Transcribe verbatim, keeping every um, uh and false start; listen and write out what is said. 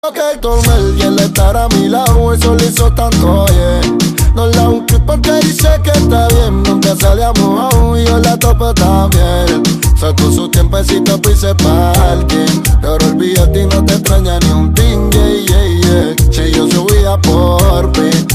Que Tormel y el estar a mi lado, eso le hizo tanto bien. No la busqué porque dice que está bien. Nunca salíamos aún y yo la topo también. Sacó su tiempecito pa' irse parking, pero olvídate y no te extraña ni un ting, yeah, yeah, yeah. Si yo subía por mí,